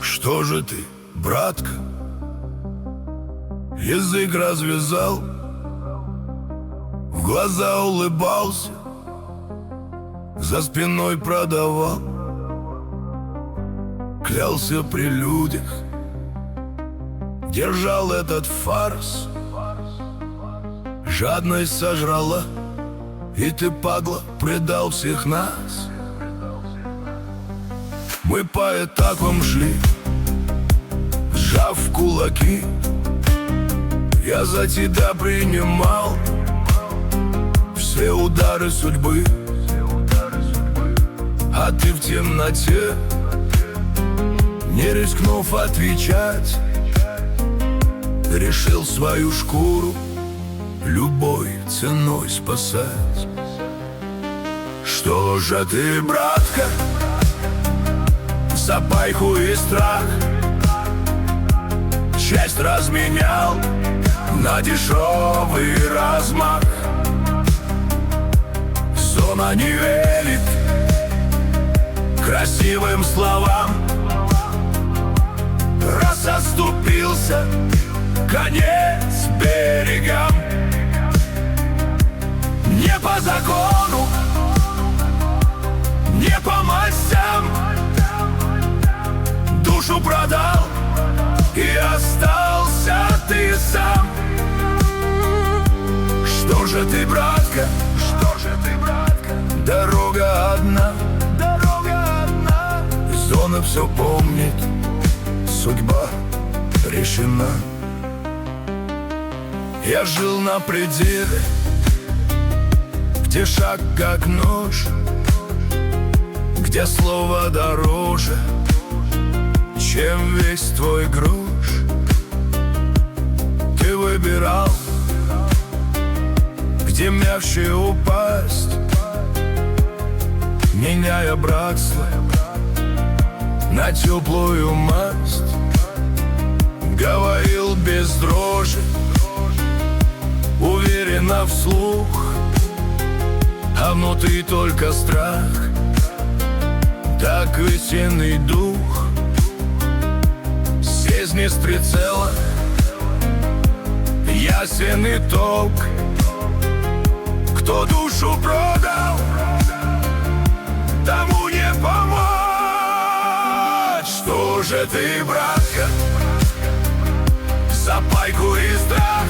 Что же ты, братка, язык развязал, в глаза улыбался, за спиной продавал, клялся при людях, держал этот фарс. Жадность сожрала, и ты, падла, предал всех нас. Мы по этапам шли, сжав кулаки. Я за тебя принимал все удары судьбы, а ты в темноте, не рискнув отвечать, решил свою шкуру любой ценой спасать. Что же ты, братка, за пайку и страх честь разменял на дешевый размах? Зона не верит красивым словам. Раз оступился, конец берегам. Не по закону, не по мастям, душу продал, и остался ты сам. Что же ты, братка, что же ты, братка? Дорога одна, дорога одна. Зона все помнит, судьба решена. Я жил на пределе, где шаг как нож, где слово дороже, чем весь твой груш. Ты выбирал, где мягче упасть, меняя братство на теплую масть. Говорил без дрожи, уверенно вслух, а внутри только страх, так весенний дух. Сезнет с прицела ясен итог. Кто душу продал, тому не помочь. Что же ты, братка, за пайку и страх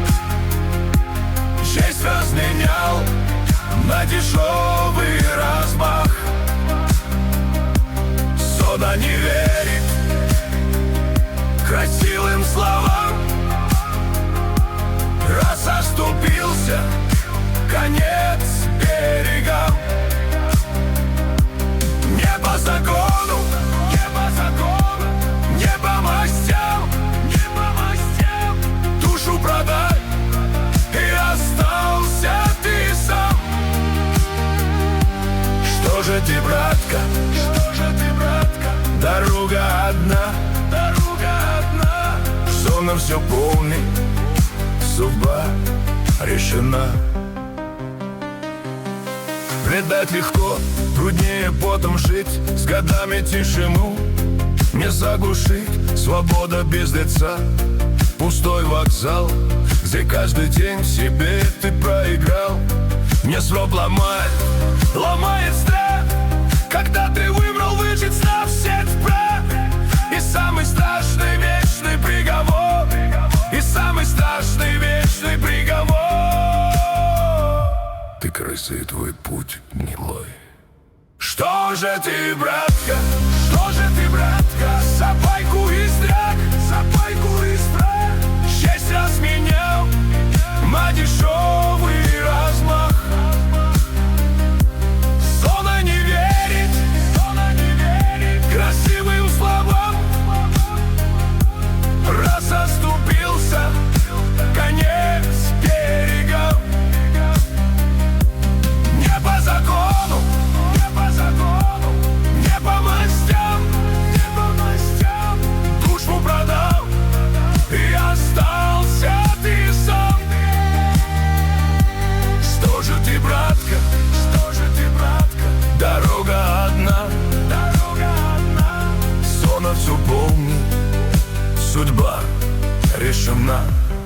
честь разменял на дешевый размах? Зона не верит красивым словам. Раз оступился, конец берегам. Не по закону, не по закону, не по мастям, не по мастям, душу продай, и остался ты сам. Что же ты, братка, что же ты, братка? Дорога одна, дорога одна. Зона все помнит, судьба решена. Предать легко, труднее потом жить, с годами тишину не заглушить. Свобода без лица, пустой вокзал, где каждый день себе ты проиграл. Мне срок ломает, ломает страх, когда ты выбрал выжить, став сеть в прах. И самый страшный вечный приговор, и самый страшный вечный приговор. Ты крыса, и твой путь гнилой. Что же ты, братка, что же ты, братка, за пайку и страх, за пайку и страх честь разменял на дешевый размах? Зона не верит красивым словам. Раз оступился, конец берегам. Не по закону, не по закону, не по мастям, не по стран.